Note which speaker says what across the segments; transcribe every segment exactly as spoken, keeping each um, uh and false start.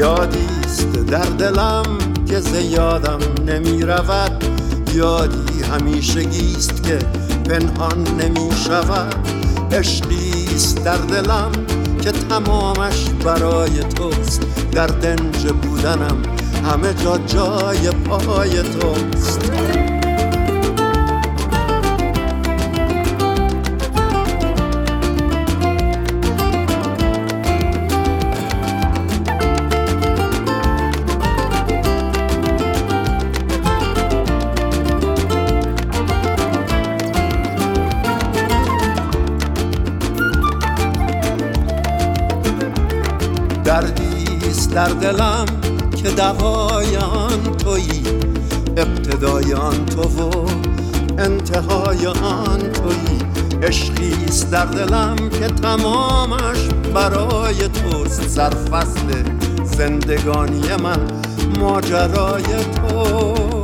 Speaker 1: یادیست در دلم که ز یادم نمی رود، یادی همیشگیست که پنهان نمی شود. عشقیست در دلم که تمامش برای توست، در دنج بودنم همه جا جای پای توست. دردیست در دلم که دوای آن تویی، ابتدای آن تو و انتهای آن تویی. عشقیست در دلم که تمامش برای توست، سرفصل زندگانی من ماجرای توست.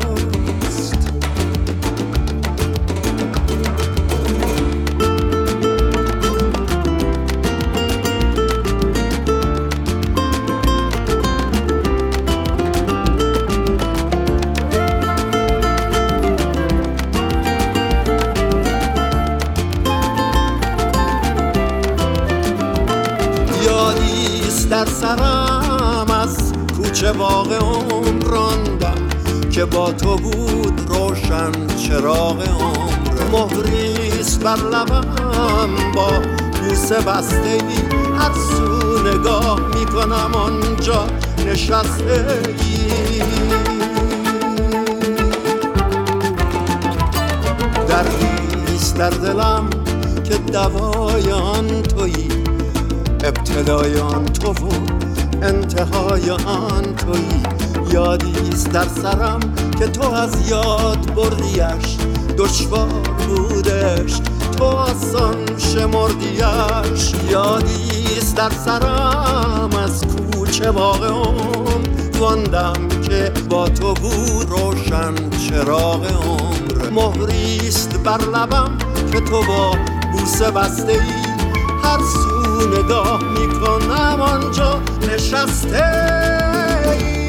Speaker 1: در سرم از کوچه باغ عمر راندم که با تو بود روشن چراغ عمر. مهریست بر لبم با بوسه بسته ای، هر سو نگاه میکنم آنجا نشسته ای. دردیست در دلم که دوای آن تویی، ابتدای آن تو و انتهای آن تویی. یادیست در سرم که تو از یاد بردیش، دشوار بودش تو آسان شمردیش. یادیست در سرم از کوچه باغ عمر راندم که با تو بود روشن چراغ عمر. مهریست بر لبم که تو با بوسه بسته ای، هر سو نگاه میکنم آنجا نشسته ای.